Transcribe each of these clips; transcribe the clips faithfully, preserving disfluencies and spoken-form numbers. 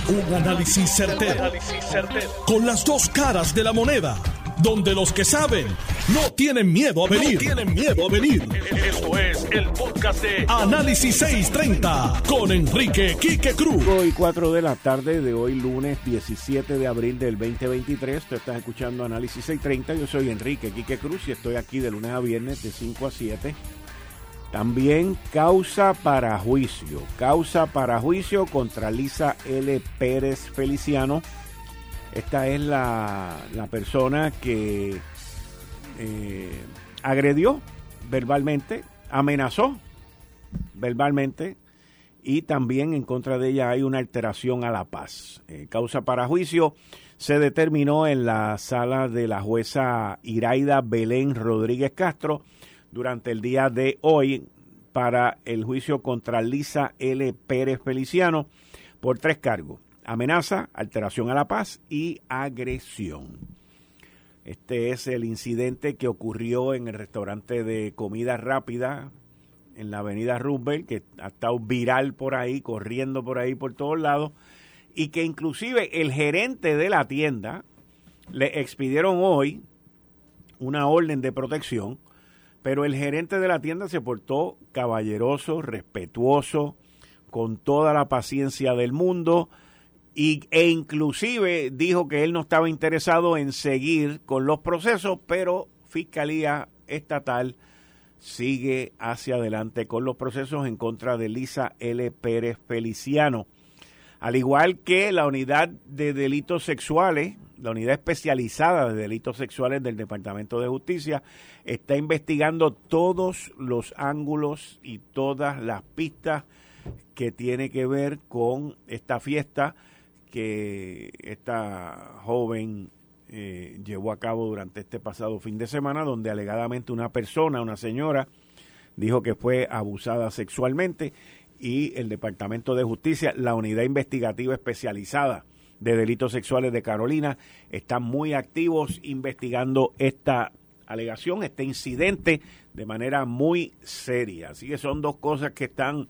Un análisis certero, con las dos caras de la moneda, donde los que saben no tienen miedo a venir. No tienen miedo a venir. Esto es el podcast de Análisis seiscientos treinta con Enrique Quique Cruz. cinco y cuatro de la tarde de hoy, lunes diecisiete de abril del veinte veintitrés. Tú estás escuchando Análisis seiscientos treinta. Yo soy Enrique Quique Cruz y estoy aquí de lunes a viernes de cinco a siete. También causa para juicio. Causa para juicio contra Lisa L. Pérez Feliciano. Esta es la, la persona que eh, agredió verbalmente, amenazó verbalmente y también en contra de ella hay una alteración a la paz. Eh, causa para juicio se determinó en la sala de la jueza Iraida Belén Rodríguez Castro durante el día de hoy para el juicio contra Lisa L. Pérez Feliciano por tres cargos: amenaza, alteración a la paz y agresión. Este es el incidente que ocurrió en el restaurante de comida rápida en la avenida Roosevelt, que ha estado viral por ahí, corriendo por ahí por todos lados, y que inclusive el gerente de la tienda le expidieron hoy una orden de protección, pero el gerente de la tienda se portó caballeroso, respetuoso, con toda la paciencia del mundo, y, e inclusive dijo que él no estaba interesado en seguir con los procesos, pero Fiscalía Estatal sigue hacia adelante con los procesos en contra de Lisa L. Pérez Feliciano. Al igual que la unidad de delitos sexuales, la unidad especializada de delitos sexuales del Departamento de Justicia, está investigando todos los ángulos y todas las pistas que tiene que ver con esta fiesta que esta joven eh, llevó a cabo durante este pasado fin de semana, donde alegadamente una persona, una señora, dijo que fue abusada sexualmente, y el Departamento de Justicia, la unidad investigativa especializada de delitos sexuales de Carolina, están muy activos investigando esta alegación, este incidente, de manera muy seria. Así que son dos cosas que están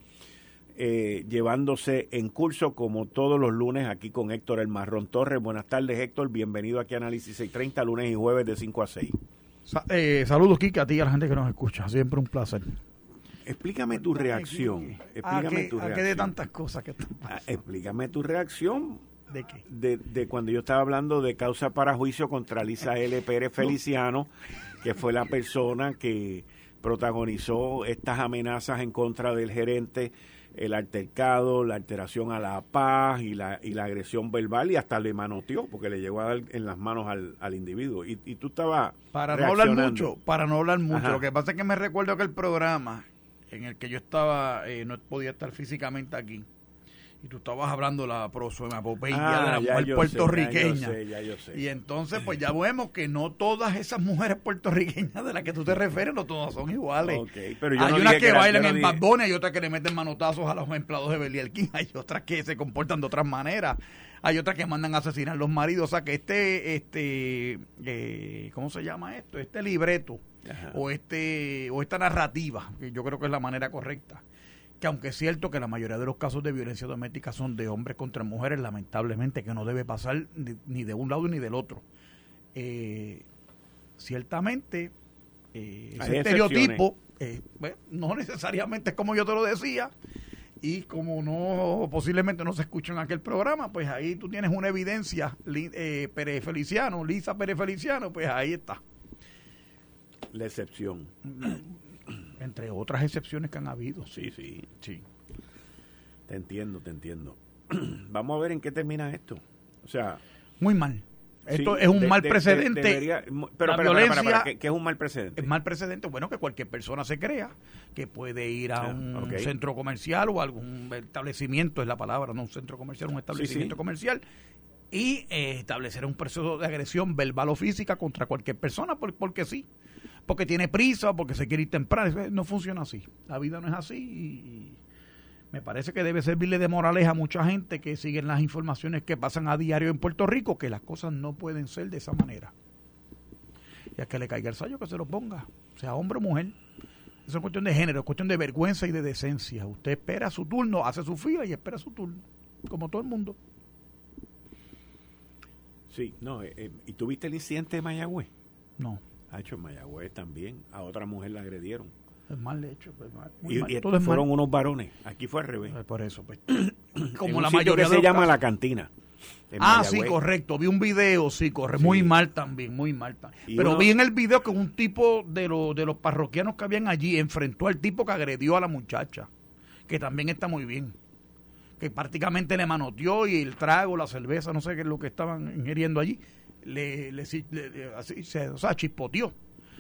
eh, llevándose en curso, como todos los lunes, aquí con Héctor El Marrón Torres. Buenas tardes, Héctor. Bienvenido aquí a Análisis seiscientos treinta, lunes y jueves de cinco a seis. Sa- eh, saludos, Kike, a ti y a la gente que nos escucha. Siempre un placer. Explícame tu reacción. Explícame ¿A qué, tu a qué reacción. de tantas cosas que están pasando? Ah, Explícame tu reacción. ¿De qué? De, de cuando yo estaba hablando de causa para juicio contra Lisa L. Pérez Feliciano, que fue la persona que protagonizó estas amenazas en contra del gerente, el altercado, la alteración a la paz y la y la agresión verbal, y hasta le manoteó porque le llegó a dar en las manos al, al individuo. Y, y tú estabas Para no hablar reaccionando. mucho, para no hablar mucho. Ajá. Lo que pasa es que me recuerdo que el programa en el que yo estaba, eh, no podía estar físicamente aquí, y tú estabas hablando de la prosomapopeya Ah, de la ya mujer yo puertorriqueña. sé, ya yo sé, ya yo sé. Y entonces, pues ya vemos que no todas esas mujeres puertorriqueñas de las que tú te refieres, no todas son iguales. Okay, pero yo hay no unas dije que, que era- bailan yo no en dije- Bad Bunny, hay otras que le meten manotazos a los empleados de Belial King, hay otras que se comportan de otras maneras, hay otras que mandan a asesinar a los maridos. O sea que este, este, eh, ¿cómo se llama esto? Este libreto, Ajá. o este, o esta narrativa, que yo creo que es la manera correcta, que aunque es cierto que la mayoría de los casos de violencia doméstica son de hombres contra mujeres, lamentablemente, que no debe pasar ni, ni de un lado ni del otro. Eh, ciertamente, eh, Hay ese estereotipo eh, bueno, no necesariamente es como yo te lo decía, y como no posiblemente no se escucha en aquel programa, pues ahí tú tienes una evidencia. Li- eh, Pérez Feliciano, Lisa Pérez Feliciano, pues ahí está. La excepción. Entre otras excepciones que han habido. Sí, sí. Sí. Te entiendo, te entiendo. Vamos a ver en qué termina esto. O sea, Muy mal. Esto sí, es un de- mal de- precedente. de- debería- pero, La pero, violencia para, para, ¿qué, qué es un mal precedente? Es mal precedente, bueno, que cualquier persona se crea que puede ir a Ah, un ok. centro comercial o algún establecimiento, es la palabra, no un centro comercial, un establecimiento sí. comercial, y eh, establecer un proceso de agresión verbal o física contra cualquier persona, por- porque sí, porque tiene prisa, porque se quiere ir temprano. No funciona así, la vida no es así, y, y me parece que debe servirle de moraleja a mucha gente que siguen las informaciones que pasan a diario en Puerto Rico, que las cosas no pueden ser de esa manera. Y a que le caiga el sayo, que se lo ponga, sea hombre o mujer. Eso es cuestión de género, es cuestión de vergüenza y de decencia. Usted espera su turno, hace su fila y espera su turno, como todo el mundo. Sí, no, eh, eh, ¿y tuviste el incidente de Mayagüez? No. Ha hecho en Mayagüez también, a otra mujer la agredieron. Es mal hecho. Pues, mal, y mal, y todo es fueron mal. unos varones, aquí fue al revés. Eh, Por eso, pues. Como Como la sitio mayoría que de se los llama casos. La Cantina. en Ah, Mayagüez. sí, correcto. Vi un video, sí, corre. Sí. Muy mal también, muy mal también. Y Pero uno- vi en el video que un tipo de, los de los parroquianos que habían allí enfrentó al tipo que agredió a la muchacha, que también está muy bien. Que prácticamente le manoteó y el trago, la cerveza, no sé qué es lo que estaban ingiriendo allí, le, le, le- le- así, se, o sea, chispoteó.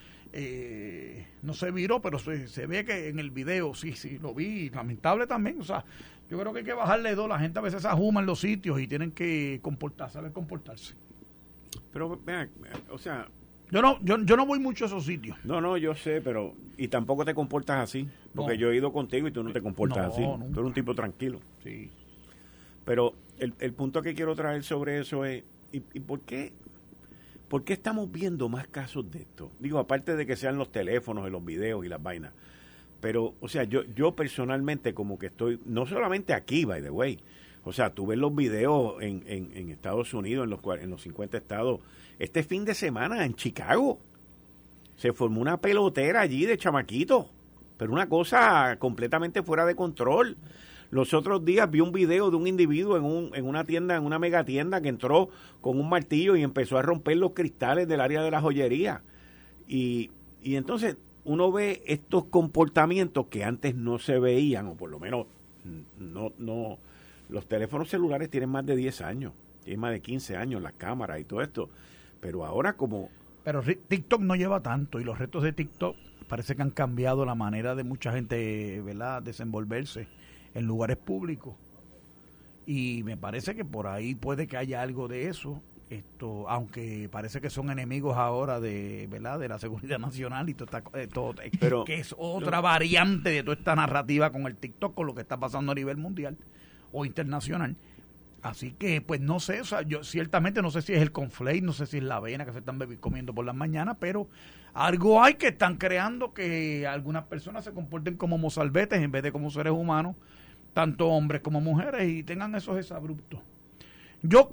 Eh, no se viró, pero se, se ve que en el video, sí, sí, lo vi, lamentable también, o sea, yo creo que hay que bajarle dos, la gente a veces se ajuma en los sitios y tienen que comportarse, saber comportarse. Pero, vean, o sea, Yo no, yo, yo no voy mucho a esos sitios. no, no, yo sé, pero, y tampoco te comportas así, porque No. yo he ido contigo y tú no te comportas No, así. nunca. Tú eres un tipo tranquilo. Sí. Pero el, el punto que quiero traer sobre eso es, ¿y, y por qué? ¿Por qué estamos viendo más casos de esto? Digo, aparte de que sean los teléfonos y los videos y las vainas. Pero, o sea, yo yo personalmente como que estoy, no solamente aquí, by the way. O sea, tú ves los videos en, en, en Estados Unidos, en los, cua- en los cincuenta estados. Este fin de semana en Chicago se formó una pelotera allí de chamaquitos. Pero una cosa completamente fuera de control. Los otros días vi un video de un individuo en, un, en una tienda, en una mega tienda, que entró con un martillo y empezó a romper los cristales del área de la joyería. Y, y entonces uno ve estos comportamientos que antes no se veían, o por lo menos no, no, los teléfonos celulares tienen más de diez años, tienen más de quince años, las cámaras y todo esto. Pero ahora como... Pero ri- TikTok no lleva tanto y los retos de TikTok parece que han cambiado la manera de mucha gente, ¿verdad?, desenvolverse en lugares públicos. Y me parece que por ahí puede que haya algo de eso. Esto, aunque parece que son enemigos ahora de, ¿verdad?, de la seguridad nacional y todo esta, eh, todo, eh, Pero- que es otra variante de toda esta narrativa con el TikTok, con lo que está pasando a nivel mundial o internacional. Así que, pues no sé, o sea, yo ciertamente no sé si es el conflate, no sé si es la avena que se están bebi- comiendo por las mañanas, pero algo hay que están creando que algunas personas se comporten como mozalbetes en vez de como seres humanos, tanto hombres como mujeres, y tengan esos exabruptos. Yo,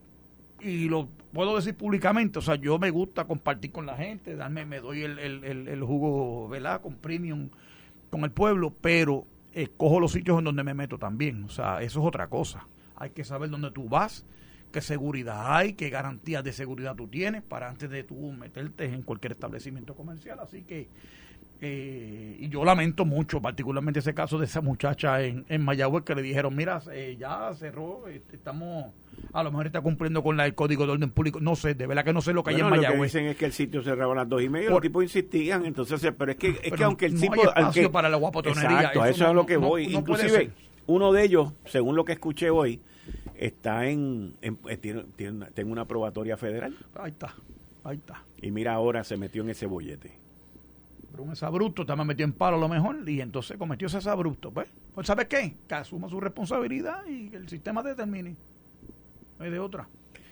y lo puedo decir públicamente, o sea, yo me gusta compartir con la gente, darme, me doy el, el, el, el jugo, ¿verdad?, con premium con el pueblo, pero escojo los sitios en donde me meto también, o sea, eso es otra cosa. Hay que saber dónde tú vas, qué seguridad hay, qué garantías de seguridad tú tienes para antes de tú meterte en cualquier establecimiento comercial. Así que, eh, y yo lamento mucho, particularmente ese caso de esa muchacha en, en Mayagüez que le dijeron, mira, eh, ya cerró, eh, estamos, a lo mejor está cumpliendo con la, el código de orden público. No sé, de verdad que no sé lo que Bueno, hay en lo que Mayagüez. dicen es que el sitio cerraba a las dos y media, Por- los tipos insistían, entonces, pero es que, es Pero que aunque el no tipo... hay espacio aunque- para la guapotonería. Exacto, a Eso eso es a no- lo que no- voy. no puede Inclusive, ser. uno de ellos, según lo que escuché hoy, está en... en- eh, tiene, tiene una, tiene una probatoria federal. Ahí está, ahí está. Y mira, ahora se metió en ese bollete. Pero un exabrupto está metido en palo a lo mejor y entonces cometió ese exabrupto. Pues, pues ¿sabes qué? Que asuma su responsabilidad y que el sistema determine. No hay de otra.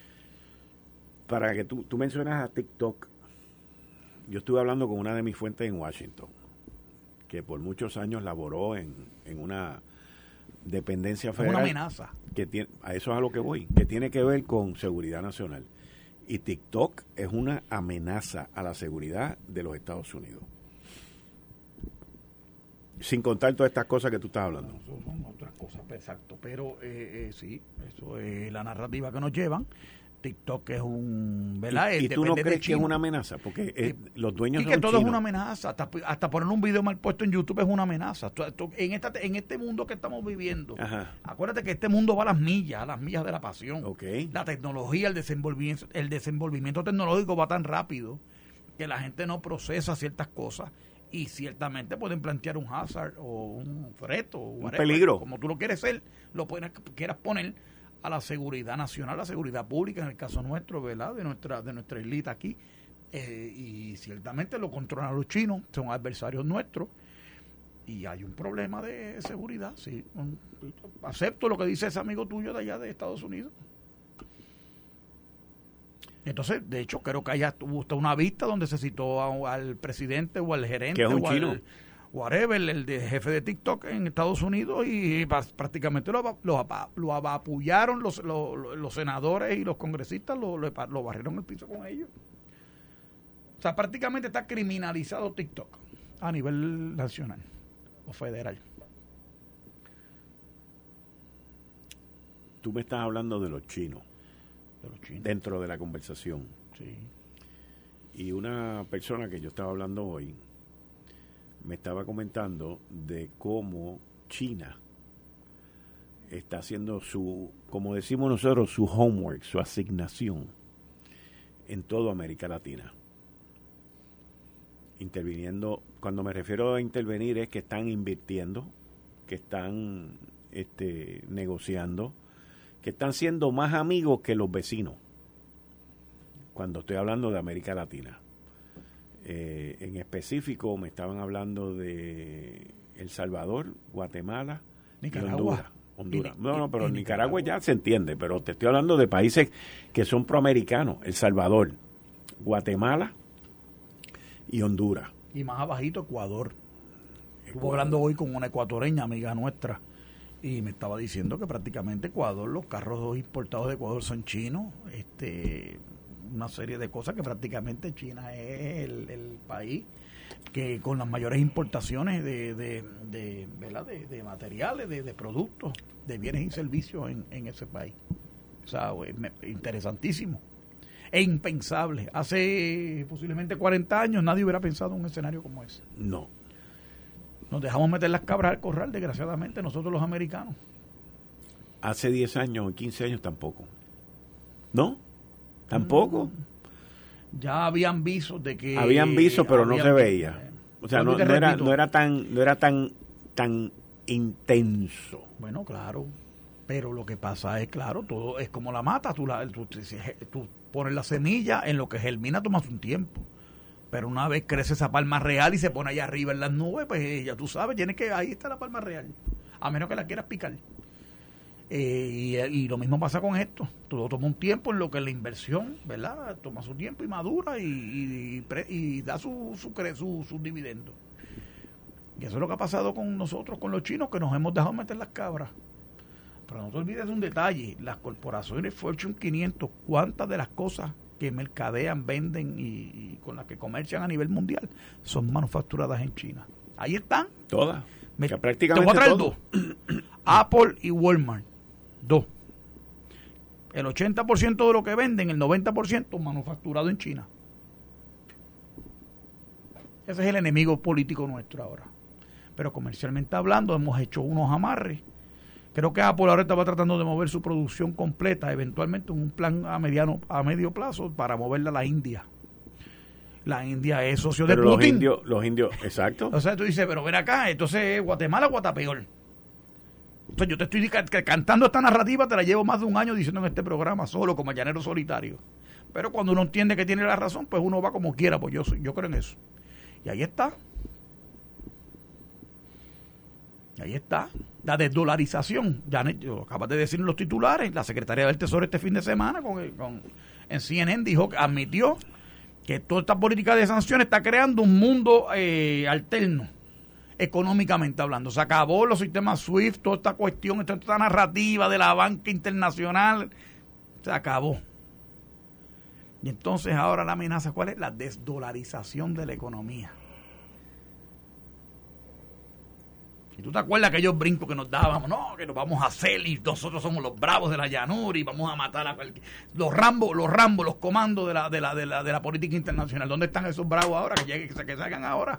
Para que tú, tú mencionas a TikTok, yo estuve hablando con una de mis fuentes en Washington, que por muchos años laboró en, en una dependencia Es federal. una amenaza. Que tiene, a eso es a lo que voy, que tiene que ver con seguridad nacional. Y TikTok es una amenaza a la seguridad de los Estados Unidos. Sin contar todas estas cosas que tú estás hablando. Eso son otras cosas, pues, exacto. Pero eh, eh, sí, eso es la narrativa que nos llevan. TikTok es un, ¿verdad? ¿Y, Eh, y tú no depende de crees que es China. una amenaza? Porque eh, Y- los dueños Y que son todo chinos. es una amenaza. Hasta, hasta poner un video mal puesto en YouTube es una amenaza. Tú- tú- En, esta, en este mundo que estamos viviendo, Ajá. acuérdate que este mundo va a las millas, a las millas de la pasión. Ok. La tecnología, el desenvolvimiento, el desenvolvimiento tecnológico va tan rápido que la gente no procesa ciertas cosas y ciertamente pueden plantear un hazard o un reto, o whatever, peligro. como tú lo quieres ser, lo puedes, quieras poner a la seguridad nacional, a la seguridad pública, en el caso nuestro, ¿verdad? De nuestra, de nuestra islita aquí. Eh, y ciertamente lo controlan los chinos, son adversarios nuestros. Y hay un problema de seguridad, sí. Un- acepto lo que dice ese amigo tuyo de allá de Estados Unidos. Entonces, de hecho, creo que allá hubo hasta una vista donde se citó a- al presidente o al gerente Que es un o, chino. Al, whatever, el de jefe de TikTok en Estados Unidos, y prácticamente lo, lo, lo apapullaron los, los, los senadores y los congresistas, lo, lo, lo barrieron el piso con ellos. O sea, prácticamente está criminalizado TikTok a nivel nacional o federal. Tú me estás hablando de los chinos, de los chinos. Dentro de la conversación. Sí. Y una persona que yo estaba hablando hoy me estaba comentando de cómo China está haciendo su, como decimos nosotros, su homework, su asignación en toda América Latina. Interviniendo, cuando me refiero a intervenir es que están invirtiendo, que están este, negociando, que están siendo más amigos que los vecinos, cuando estoy hablando de América Latina. Eh, en específico me estaban hablando de El Salvador, Guatemala, Nicaragua. Y Honduras. Honduras. Y, no, no, pero y Nicaragua, Nicaragua ya se entiende, pero te estoy hablando de países que son proamericanos, El Salvador, Guatemala y Honduras. Y más abajito Ecuador. Estuve hablando hoy con una ecuatoriana amiga nuestra y me estaba diciendo que prácticamente Ecuador, los carros importados de Ecuador son chinos, este una serie de cosas que prácticamente China es el, el país que con las mayores importaciones de de, de, ¿verdad? de, de materiales, de, de productos, de bienes y servicios en, en ese país. O sea, interesantísimo e impensable. Hace posiblemente cuarenta años nadie hubiera pensado en un escenario como ese. No. Nos dejamos meter las cabras al corral, desgraciadamente, nosotros los americanos. Hace diez años o quince años tampoco. ¿No? Tampoco. Ya habían visos de que... Habían visos, pero habían, no se veía. O sea, no, no, era, no era tan no era tan tan intenso. Bueno, claro. Pero lo que pasa es, claro, todo es como la mata. Tú, la, tú, tú pones la semilla, en lo que germina tomas un tiempo. Pero una vez crece esa palma real y se pone allá arriba en las nubes, pues ya tú sabes, tienes que ahí está la palma real. A menos que la quieras picar. Eh, y, y lo mismo pasa con esto. Todo toma un tiempo en lo que la inversión, ¿verdad? Toma su tiempo y madura y, y, y, pre, y da su, su, su, su dividendo. Y eso es lo que ha pasado con nosotros, con los chinos, que nos hemos dejado meter las cabras. Pero no te olvides de un detalle: las corporaciones Fortune quinientos, ¿cuántas de las cosas que mercadean, venden y, y con las que comercian a nivel mundial son manufacturadas en China? Ahí están. Todas. Me, prácticamente te voy a traer todo. dos. Apple y Walmart. Dos. El ochenta por ciento de lo que venden, el noventa por ciento manufacturado en China. Ese es el enemigo político nuestro ahora. Pero comercialmente hablando, hemos hecho unos amarres. Creo que Apple ahora estaba tratando de mover su producción completa, eventualmente en un plan a mediano a medio plazo, para moverla a la India. La India es socio pero de Putin. Los indios, los indios, exacto. O sea, tú dices, pero ven acá, entonces Guatemala, Guatapeor. Entonces yo te estoy cantando esta narrativa, te la llevo más de un año diciendo en este programa, solo como llanero solitario. Pero cuando uno entiende que tiene la razón, pues uno va como quiera, pues yo soy, yo creo en eso. Y ahí está. Ahí está. La desdolarización. Ya lo acabas de decir en los titulares. La Secretaría del Tesoro este fin de semana con, con, en C N N dijo, admitió que toda esta política de sanciones está creando un mundo eh, alterno, económicamente hablando. Se acabó los sistemas SWIFT, toda esta cuestión, esta, esta narrativa de la banca internacional, se acabó. Y entonces ahora la amenaza, ¿cuál es? La desdolarización de la economía. Y tú te acuerdas aquellos brincos que nos dábamos, no, que nos vamos a hacer y nosotros somos los bravos de la llanura y vamos a matar a cualquier... Los Rambos, los Rambos, los comandos de la, de la, de la, de la política internacional. ¿Dónde están esos bravos ahora? Que lleguen, que, que salgan ahora.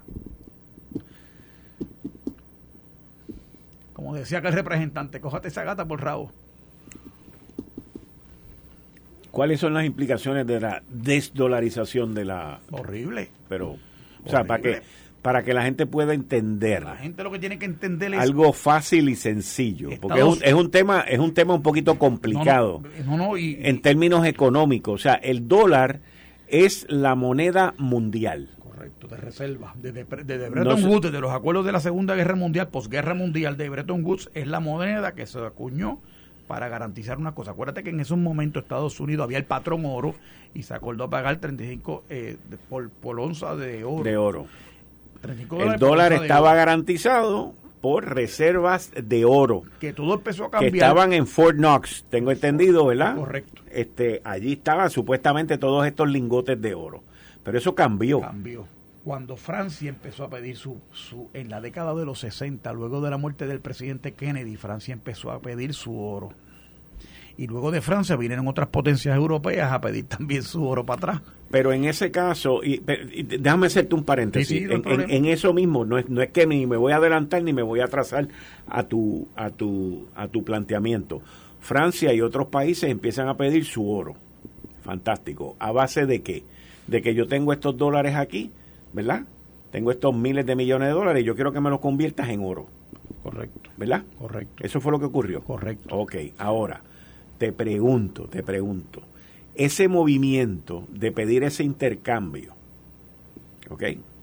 Como decía que el representante, cójate esa gata por rabo. ¿Cuáles son las implicaciones de la desdolarización de la... Horrible. Pero, Horrible. O sea, para que, para que la gente pueda entender. La gente lo que tiene que entender es... Algo fácil y sencillo. Estados... Porque es un, es un tema es un tema un poquito complicado. No, no, no, y, en términos económicos. O sea, el dólar es la moneda mundial. Correcto, de reserva. Desde, desde Bretton no Woods, desde los acuerdos de la Segunda Guerra Mundial, posguerra mundial de Bretton Woods, es la moneda que se acuñó para garantizar una cosa. Acuérdate que en esos momentos Estados Unidos había el patrón oro y se acordó pagar treinta y cinco eh, por, por onza de oro. De oro. El dólar estaba garantizado por reservas de oro. Que todo empezó a cambiar. Que estaban en Fort Knox, tengo entendido, ¿verdad? Correcto. Este, allí estaban supuestamente todos estos lingotes de oro. Pero eso cambió. Cambió. Cuando Francia empezó a pedir su, su... En la década de los sesenta, luego de la muerte del presidente Kennedy, Francia empezó a pedir su oro. Y luego de Francia vinieron otras potencias europeas a pedir también su oro para atrás. Pero en ese caso, y, y déjame hacerte un paréntesis, sí, sí, no en, en, en eso mismo, no es, no es que ni me voy a adelantar ni me voy a atrasar a tu, a tu, a tu planteamiento. Francia y otros países empiezan a pedir su oro. Fantástico. ¿A base de qué? De que yo tengo estos dólares aquí, ¿verdad? Tengo estos miles de millones de dólares y yo quiero que me los conviertas en oro. Correcto. ¿Verdad? Correcto. Eso fue lo que ocurrió. Correcto. Ok, ahora, te pregunto, te pregunto, ese movimiento de pedir ese intercambio, ¿ok?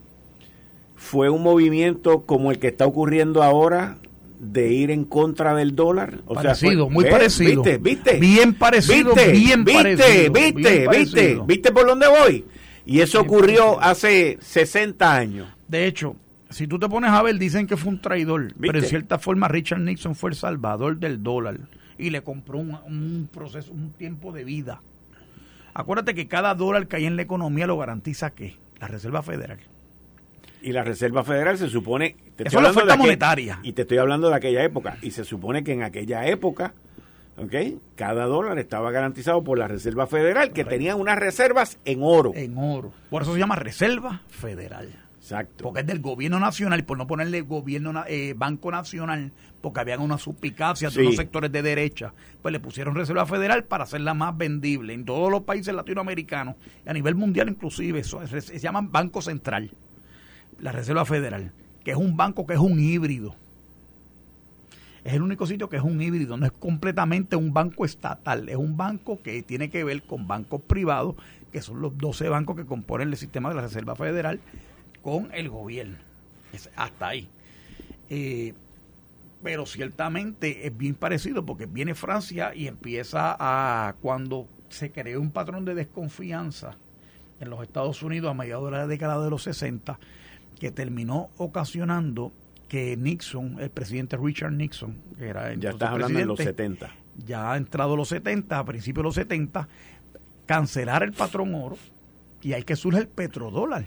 ¿Fue un movimiento como el que está ocurriendo ahora de ir en contra del dólar? O parecido, sea, fue, muy ¿ves? parecido. ¿Viste? ¿Viste? Bien parecido, ¿Viste? bien ¿Viste? parecido. ¿Viste? Bien ¿Viste? parecido. ¿Viste por dónde voy? Y eso Bien ocurrió parecido. hace sesenta años. De hecho, si tú te pones a ver, dicen que fue un traidor, ¿Viste? pero en cierta forma Richard Nixon fue el salvador del dólar y le compró un, un proceso, un tiempo de vida. Acuérdate que cada dólar que hay en la economía lo garantiza ¿qué? La Reserva Federal. Y la Reserva Federal se supone... Te Eso es la oferta de aquel- monetaria. Y te estoy hablando de aquella época. Y se supone que en aquella época, ¿ok? Cada dólar estaba garantizado por la Reserva Federal, que Correcto. tenía unas reservas en oro. En oro. Por eso se llama Reserva Federal. Exacto. Porque es del gobierno nacional, y por no ponerle gobierno na- eh, Banco Nacional, porque habían unas suspicacias Sí. de unos sectores de derecha, pues le pusieron Reserva Federal para hacerla más vendible en todos los países latinoamericanos, y a nivel mundial inclusive, eso es- se llaman Banco Central, la Reserva Federal, que es un banco que es un híbrido. Es el único sitio que es un híbrido, no es completamente un banco estatal, es un banco que tiene que ver con bancos privados, que son los doce bancos que componen el sistema de la Reserva Federal, con el gobierno. Es hasta ahí. Eh, pero ciertamente es bien parecido porque viene Francia y empieza a, cuando se creó un patrón de desconfianza en los Estados Unidos a mediados de la década de los sesenta, que terminó ocasionando que Nixon, el presidente Richard Nixon, que era Ya entonces estás hablando de los presidente, setenta. ya ha entrado los setenta, a principios de los setenta, cancelar el patrón oro, y hay que surge el petrodólar.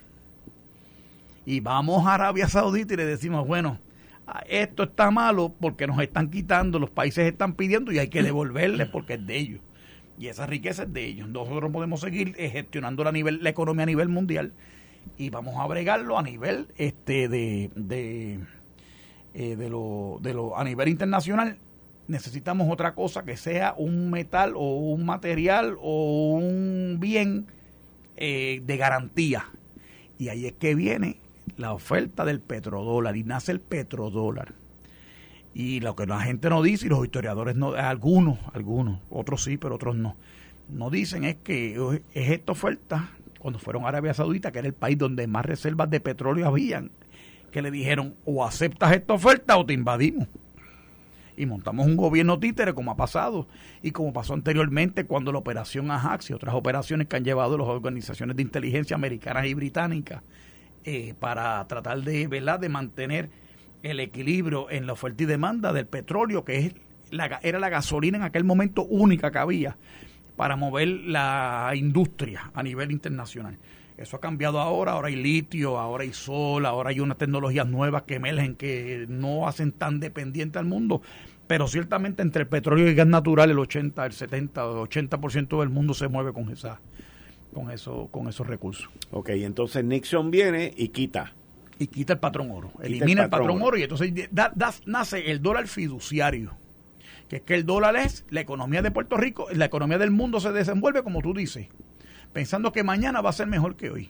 Y vamos a Arabia Saudita y le decimos, bueno, esto está malo porque nos están quitando, los países están pidiendo y hay que devolverle porque es de ellos. Y esa riqueza es de ellos. Nosotros podemos seguir eh, gestionando la, nivel, la economía a nivel mundial y vamos a bregarlo a nivel este de de, eh, de, lo, de lo a nivel internacional. Necesitamos otra cosa que sea un metal o un material o un bien eh, de garantía. Y ahí es que viene la oferta del petrodólar y nace el petrodólar. Y lo que la gente no dice, y los historiadores no, algunos, algunos, otros sí, pero otros no, no dicen es que es esta oferta, cuando fueron a Arabia Saudita, que era el país donde más reservas de petróleo habían, que le dijeron, o aceptas esta oferta o te invadimos. Y montamos un gobierno títere, como ha pasado, y como pasó anteriormente cuando la operación Ajax y otras operaciones que han llevado las organizaciones de inteligencia americanas y británicas eh, para tratar de, ¿verdad?, de mantener el equilibrio en la oferta y demanda del petróleo, que es la, era la gasolina en aquel momento única que había para mover la industria a nivel internacional. Eso ha cambiado ahora, ahora hay litio, ahora hay sol, ahora hay unas tecnologías nuevas que emergen que no hacen tan dependiente al mundo, pero ciertamente entre el petróleo y el gas natural el ochenta, el setenta, el ochenta por ciento del mundo se mueve con esa, con eso, con esos recursos. Ok, entonces Nixon viene y quita. Y quita el patrón oro, Quita elimina el patrón el patrón oro, oro y entonces da, da, nace el dólar fiduciario, que es que el dólar es la economía de Puerto Rico, la economía del mundo se desenvuelve como tú dices, pensando que mañana va a ser mejor que hoy.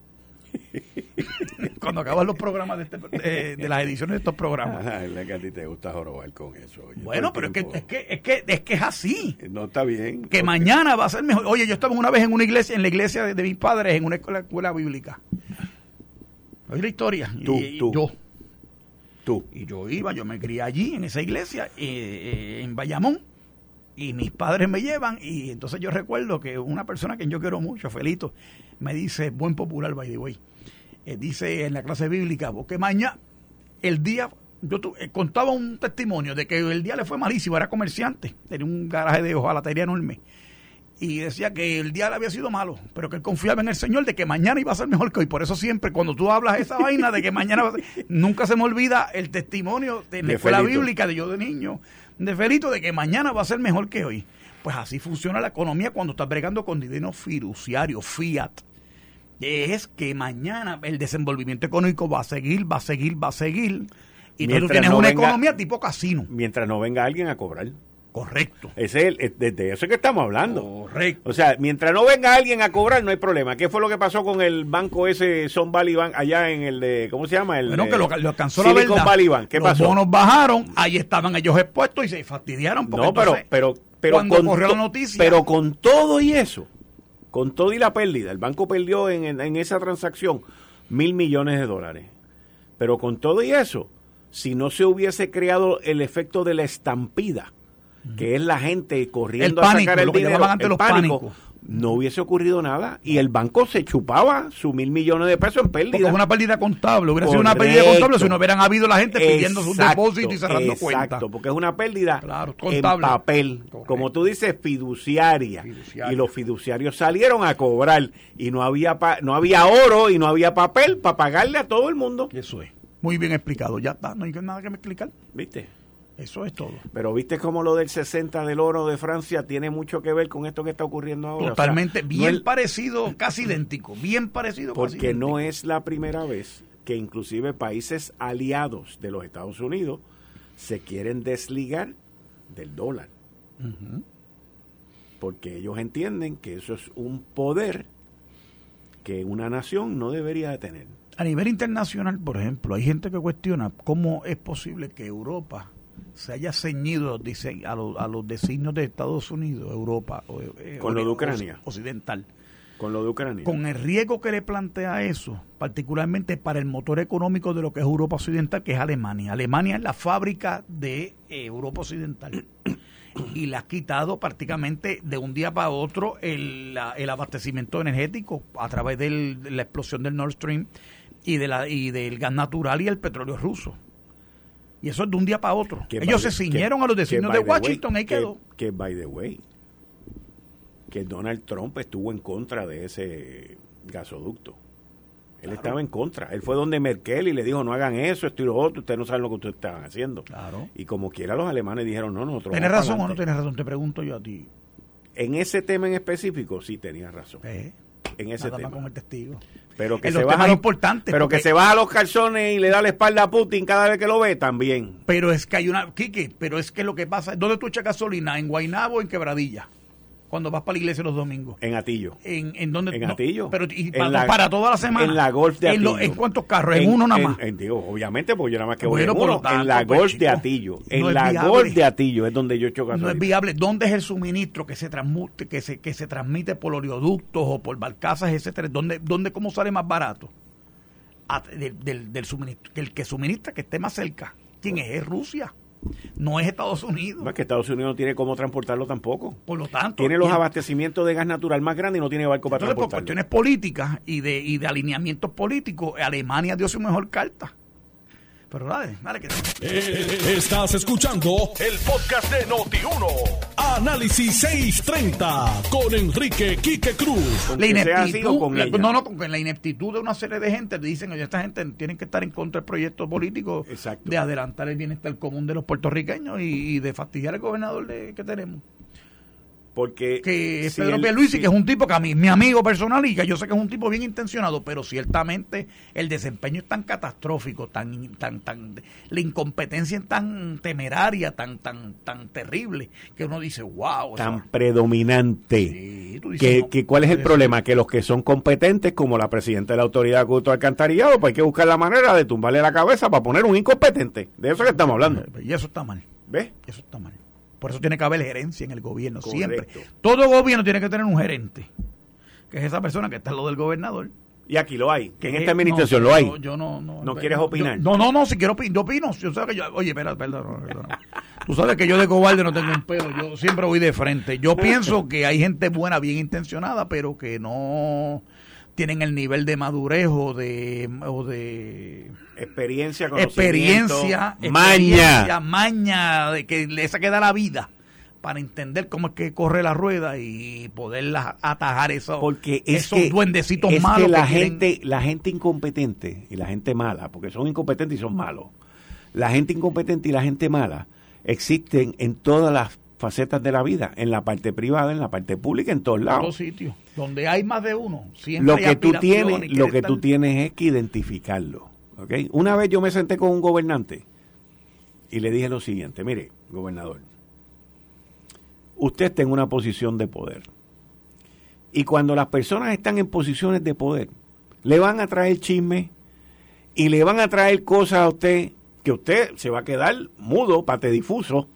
Cuando acaban los programas de, este, de, de las ediciones de estos programas. Ah, es la que a ti te gusta jorobar con eso. Oye, Bueno, pero es que, es que es que es que es así. No está bien. Que porque... mañana va a ser mejor. Oye, yo estaba una vez en una iglesia, en la iglesia de, de mis padres, en una escuela, escuela bíblica. Oye la historia. Tú, y, tú. y yo. Tú. Y yo iba, yo me crié allí, en esa iglesia, eh, eh, en Bayamón. Y mis padres me llevan, y entonces yo recuerdo que una persona que yo quiero mucho, Felito, me dice, buen popular, by the way, eh, dice en la clase bíblica, porque mañana, el día, yo tu, eh, contaba un testimonio de que el día le fue malísimo, era comerciante, tenía un garaje de hojalatería enorme, y decía que el día le había sido malo, pero que él confiaba en el Señor de que mañana iba a ser mejor que hoy. Por eso siempre cuando tú hablas esa vaina de que mañana va a ser, nunca se me olvida el testimonio de la de escuela Felito. bíblica de yo de niño, de Felito, de que mañana va a ser mejor que hoy. Pues así funciona la economía cuando estás bregando con dinero fiduciario, fiat. Es que mañana el desenvolvimiento económico va a seguir, va a seguir, va a seguir. Y tú tienes no una venga, economía tipo casino. Mientras no venga alguien a cobrar. Correcto. Ese es el, de, de eso es que estamos hablando. Correcto. O sea, mientras no venga alguien a cobrar, no hay problema. ¿Qué fue lo que pasó con el banco ese, Sun Valley Bank, allá en el de, ¿cómo se llama? El Bueno, de, que lo, lo alcanzó Silicon la verdad. Valley Bank. ¿Qué Los pasó? bonos bajaron, ahí estaban ellos expuestos y se fastidiaron. Porque No, pero, entonces, pero, pero, cuando con corrió to- la noticia, pero con todo y eso, con todo y la pérdida, el banco perdió en, en, en esa transacción mil millones de dólares. Pero con todo y eso, si no se hubiese creado el efecto de la estampida, que es la gente corriendo El pánico, a sacar el lo que dinero, llamaban antes el los pánico, pánicos. no hubiese ocurrido nada y el banco se chupaba sus mil millones de pesos en pérdida. porque es una pérdida contable, hubiera sido Correcto. una pérdida contable si no hubieran habido la gente pidiendo sus Exacto, depósitos y cerrando cuentas. Exacto, porque es una pérdida Claro, en contable. papel, Correcto. como tú dices, fiduciaria. Fiduciaria. Y los fiduciarios salieron a cobrar y no había pa- no había oro y no había papel para pagarle a todo el mundo. Eso es. Muy bien explicado. Ya está, no hay nada que me explicar. ¿Viste? Eso es todo. Pero viste cómo lo del sesenta del oro de Francia tiene mucho que ver con esto que está ocurriendo ahora. Totalmente, O sea, bien no es- parecido, casi idéntico, bien parecido. casi porque idéntico. no es la primera vez que inclusive países aliados de los Estados Unidos se quieren desligar del dólar. Uh-huh. Porque ellos entienden que eso es un poder que una nación no debería de tener. A nivel internacional, por ejemplo, hay gente que cuestiona cómo es posible que Europa se haya ceñido a los, dise- a los, a los designios de Estados Unidos, Europa, o, eh, Con lo de o- Ucrania. occidental, Con lo de Ucrania. con el riesgo que le plantea eso, particularmente para el motor económico de lo que es Europa Occidental, que es Alemania. Alemania es la fábrica de eh, Europa Occidental y le ha quitado prácticamente de un día para otro el, la- el abastecimiento energético a través del- de la explosión del Nord Stream y, de la, y del gas natural y el petróleo ruso. Y eso es de un día para otro. Que Ellos by- se ciñeron que- a los que designios by de the way, Washington, ahí que- quedó. Que, by the way, que Donald Trump estuvo en contra de ese gasoducto. Él Claro. estaba en contra. Él fue donde Merkel y le dijo, no hagan eso, esto y lo otro, ustedes no saben lo que ustedes estaban haciendo. Claro. Y como quiera los alemanes dijeron, no, nosotros ¿Tienes vamos razón o no pa'lante. tienes razón? Te pregunto yo a ti. En ese tema en específico, sí tenías razón. Eh, En ese nada tema. más con el testigo. Pero que En se los baja temas los, importantes, pero porque- que se baja los calzones y le da la espalda a Putin cada vez que lo ve, también. Pero es que hay una... Quique, pero es que lo que pasa... ¿Dónde tú echas gasolina? ¿En Guaynabo o en Quebradilla? Cuando vas para la iglesia los domingos. En Atillo. ¿En, en dónde? En no, Atillo. Pero y En para, la- para toda la semana. En la Golf de ¿En, Atillo. lo- ¿En cuántos carros? En, uno nada más. En, en- digo, obviamente, porque yo nada más que Bueno, voy en por lo uno. tanto, en la pues, Golf de chico, Atillo. En no es la viable. Golf de Atillo es donde yo choco No es gasolina. viable. ¿Dónde es el suministro que se transmute, que se, que se transmite por oleoductos o por barcazas, etcétera? ¿Dónde, dónde cómo sale más barato? A- del, del, del suministro, el que suministra, que esté más cerca. ¿Quién es? Es Rusia. No es Estados Unidos. No es que Estados Unidos no tiene cómo transportarlo tampoco. Por lo tanto, Tiene los y- abastecimientos de gas natural más grandes y no tiene barco para entonces, por transportarlo. cuestiones políticas y de, y de alineamientos políticos, Alemania dio su mejor carta. Pero dale, dale que... Eh, Estás escuchando el podcast de Noti uno. Análisis seiscientos treinta con Enrique Quique Cruz. Con La que sea así o ineptitud, con la- ella. no, no, con la ineptitud de una serie de gente, le dicen, oye, esta gente tienen que estar en contra del proyecto político Exacto. de adelantar el bienestar común de los puertorriqueños y, y de fastidiar al gobernador de, que tenemos. Porque Que es si Pedro el- Pierluisi, si- que es un tipo que a mí es mi amigo personal y que yo sé que es un tipo bien intencionado, pero ciertamente el desempeño es tan catastrófico, tan, tan, tan, la incompetencia es tan temeraria, tan, tan, tan terrible, que uno dice, wow. o sea, tan predominante. sí, tú dices, que, no, que ¿Cuál es el es- problema? Que los que son competentes, como la presidenta de la Autoridad de Acueducto Alcantarillado, pues hay que buscar la manera de tumbarle la cabeza para poner un incompetente. De eso que estamos hablando. Y eso está mal. ¿Ves? Eso está mal. Por eso tiene que haber gerencia en el gobierno, Correcto. siempre. Todo gobierno tiene que tener un gerente, que es esa persona que está al lado del gobernador. Y aquí lo hay. Que en Eh, esta administración no, lo hay. Yo, yo no, no. ¿No quieres opinar? Yo- no, no, no, si quiero opinar, yo opino. Yo sé que yo, oye, espera, perdón, perdón. Tú sabes que yo de cobarde no tengo un pedo, yo siempre voy de frente. Yo pienso que hay gente buena, bien intencionada, pero que no tienen el nivel de madurez o de, o de experiencia, experiencia, maña, maña, de que esa que da la vida para entender cómo es que corre la rueda y poderla atajar eso, porque es esos que, duendecitos es malos que la que gente, quieren... la gente incompetente y la gente mala, porque son incompetentes y son malos. La gente incompetente y la gente mala existen en todas las facetas de la vida, en la parte privada, en la parte pública, en todos lados. En todos sitios, donde hay más de uno. Siempre Lo hay que tú aspiraciones, tienes, lo que estar... tú tienes es que identificarlo. ¿Okay? Una vez yo me senté con un gobernante y le dije lo siguiente: mire, gobernador, usted está en una posición de poder. Y cuando las personas están en posiciones de poder, le van a traer chisme y le van a traer cosas a usted que usted se va a quedar mudo, patedifuso.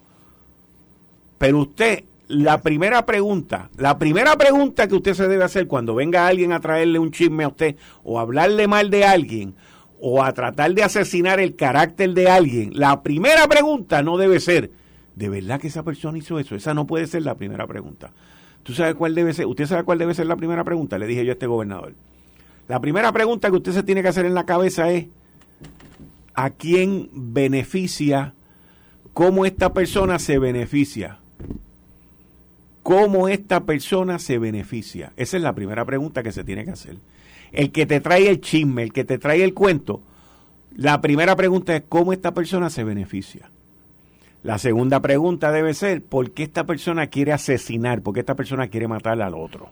Pero usted, la primera pregunta, la primera pregunta que usted se debe hacer cuando venga alguien a traerle un chisme a usted, o a hablarle mal de alguien, o a tratar de asesinar el carácter de alguien, la primera pregunta no debe ser: ¿de verdad que esa persona hizo eso? Esa no puede ser la primera pregunta. ¿Tú sabes cuál debe ser? ¿Usted sabe cuál debe ser la primera pregunta? Le dije yo a este gobernador. La primera pregunta que usted se tiene que hacer en la cabeza es: ¿a quién beneficia? ¿Cómo esta persona se beneficia? ¿Cómo esta persona se beneficia? Esa es la primera pregunta que se tiene que hacer. El que te trae el chisme, el que te trae el cuento, la primera pregunta es: ¿cómo esta persona se beneficia? La segunda pregunta debe ser: ¿por qué esta persona quiere asesinar? ¿Por qué esta persona quiere matar al otro?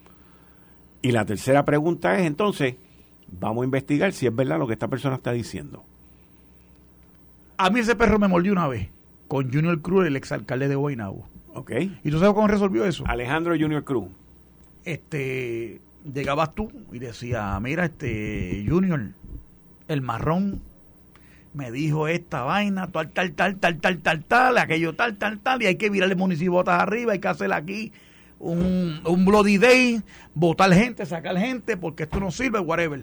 Y la tercera pregunta es, entonces, vamos a investigar si es verdad lo que esta persona está diciendo. A mí ese perro me mordió una vez con Junior Cruz, el exalcalde de Guaynabo. Okay. ¿Y tú sabes cómo resolvió eso? Alejandro Junior Cruz. Este, llegabas tú y decías: mira, este Junior, el marrón me dijo esta vaina, tal, tal, tal, tal, tal, tal, tal, aquello tal, tal, tal, y hay que virarle municipotas arriba, hay que hacer aquí un, un bloody day, votar gente, sacar gente, porque esto no sirve, whatever.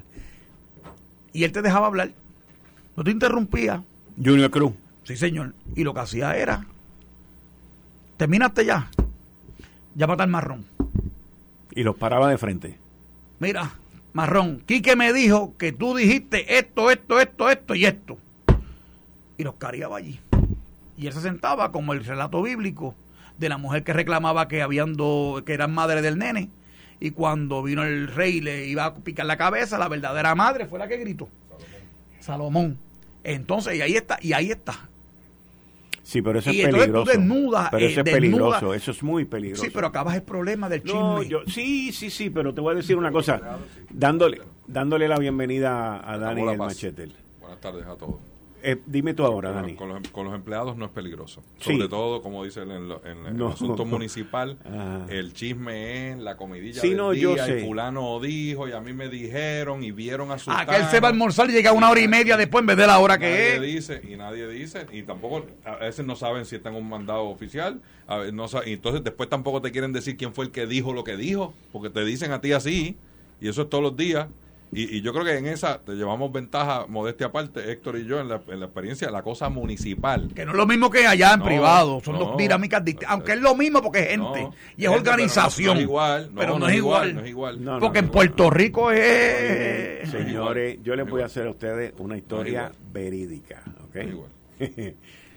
Y él te dejaba hablar, no te interrumpía. Junior Cruz. Sí, señor. Y lo que hacía era: terminaste ya, llámate al marrón. Y los paraba de frente. Mira, marrón, Quique me dijo que tú dijiste esto, esto, esto, esto y esto. Y los cariaba allí. Y él se sentaba como el relato bíblico de la mujer que reclamaba que habían dos, que eran madre del nene. Y cuando vino el rey y le iba a picar la cabeza, la verdadera madre fue la que gritó. Salomón. Salomón. Entonces, y ahí está, y ahí está. Sí, pero eso y es peligroso. Tú desnudas, pero eso eh, es desnuda. peligroso, eso es muy peligroso. Sí, pero acabas el problema del chisme. No, yo, sí, sí, sí, pero te voy a decir una cosa. Dándole, dándole la bienvenida a Dani el Machete. Buenas tardes a todos. Eh, dime tú ahora, con, Dani. Con los, con los empleados no es peligroso. Sí. Sobre todo, como dice en, en, en no. el asunto municipal, ah. el chisme es la comidilla sí, del no, día, yo sé. y fulano dijo, y a mí me dijeron, y vieron a su Aquel se va a almorzar y llega una hora y media después en vez de la hora que es. Dice, y nadie dice, y tampoco, a veces no saben si están en un mandado oficial, a veces no saben, y entonces después tampoco te quieren decir quién fue el que dijo lo que dijo, porque te dicen a ti así, y eso es todos los días. Y, y yo creo que en esa te llevamos ventaja, modestia aparte, Héctor y yo, en la, en la experiencia de la cosa municipal. Que no es lo mismo que allá en no, privado, son no, dos dinámicas distintas. Aunque es no, lo mismo porque es gente no, y es gente, organización. Pero no, no es igual, no, pero no, no es es igual. igual. No es igual. No, porque no, en Puerto no. Rico es. Señores, yo les no voy a igual. hacer a ustedes una historia no verídica. ¿Okay? No es igual.